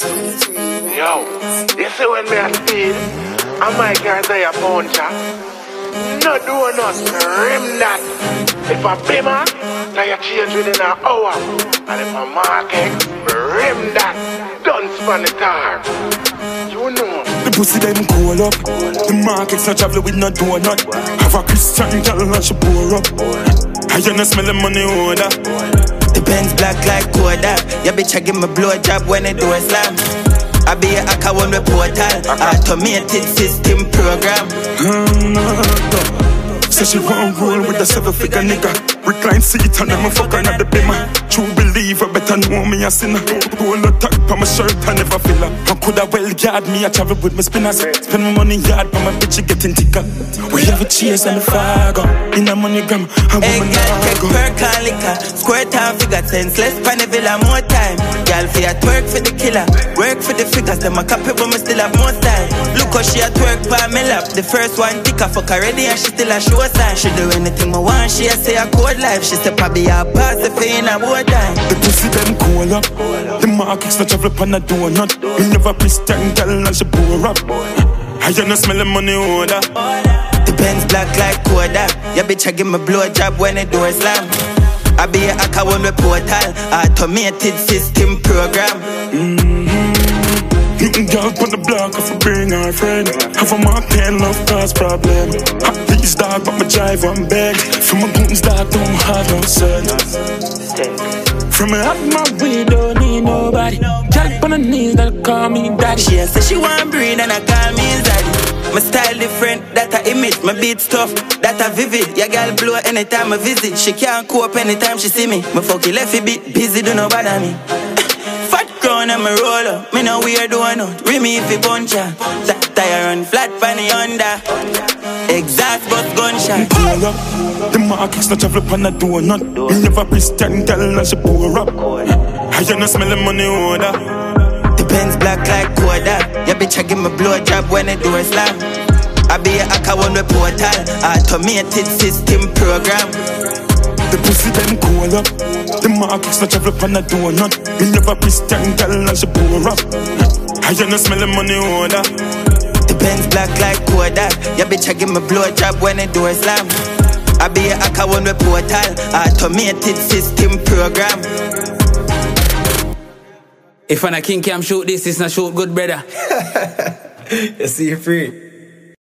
Yo, you see when me a speed, I might carry a puncher. No do not rim that. If a bimmer, now you change within an hour. And if a market, rim that. Done span the tar. You know. The pussy them cool up. The market's not travel with no donut. Have a Christian girl and she pour up. I you not smell the money order. The Benz black like Kodak. Your bitch I give me blow job when the door slam. I be a hacker one with portal. Automated system program. So she won't roll with a 7-figure nigga. Recline seat and I'm a fucker not the bimmer. True believer better know me a sinner. Roll a tuck on my shirt I never feel her. How could I well guard me? I travel with my spinners. Spend my money yard but my bitch getting thicker. We have a cheers and a fire in a moneygram. Hey girl take perk and liquor. Square time figure senseless pan the villa more time. Girl for ya twerk for the killer. Work for the figures them a copy but me still have more style. Look how she a twerk for me lap. The first one ticker fuck already and she still a show sign. She do anything I want, she a say a code life. She say probably a pass if in a war time. The pussy them cool up. The markets not travel upon a donut. We never Christian girl and she pour up. I you not smell the money order. The Benz black like Kodak. Your bitch I give me blow job when the door slam. I be a hacker one with portal. Automated system program. Girl on the block if I bring her friend. Have a mark and love cause problem. Hot these dog but my drive on beg. From my goons dog don't have no sense. From me up my way don't need nobody. Jack on the knees that call me daddy. She say she want breed and I call me zaddy. My style different, that I image. My beat tough, that I vivid. Your girl blow anytime I visit. She can't cope anytime she see me. My fucky left a bit busy, do no bother me. Crown and me roll up, me no weird one out. Remy if you punch ya. Tire run flat pan the under. Exhaust bus gunshot. Pull up, the markets not travel upon a donut. Me never Christian girl and she pour up. I you not smell the money order. The Benz black like Kodak. Your bitch I give me blow job when the door slam. I be a hacker one with portal. Automated system program. The pussy them cool up. The markets not travel upon a donut. Me never Christian girl and she pour up. I you not smell the money order. The Benz black like Kodak. Your bitch I give me blow job when the door slam. I be a hacker one with portal. Automated system program. If I'm a king cam shoot this, it's not shoot good brother. You see you free.